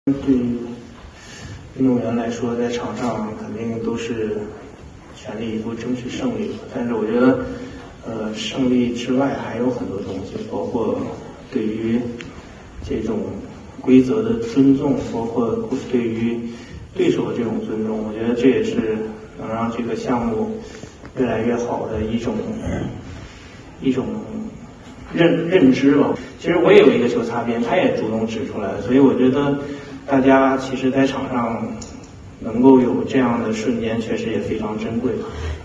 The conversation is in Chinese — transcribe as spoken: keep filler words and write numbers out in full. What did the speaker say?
对于运动员来说，在场上肯定都是全力以赴争取胜利，但是我觉得，呃，胜利之外还有很多东西，包括对于这种规则的尊重，包括对于对手的这种尊重，我觉得这也是能让这个项目越来越好的一种一种认认知吧。其实我也有一个球擦边，他也主动指出来，所以我觉得大家其实在场上能够有这样的瞬间，确实也非常珍贵。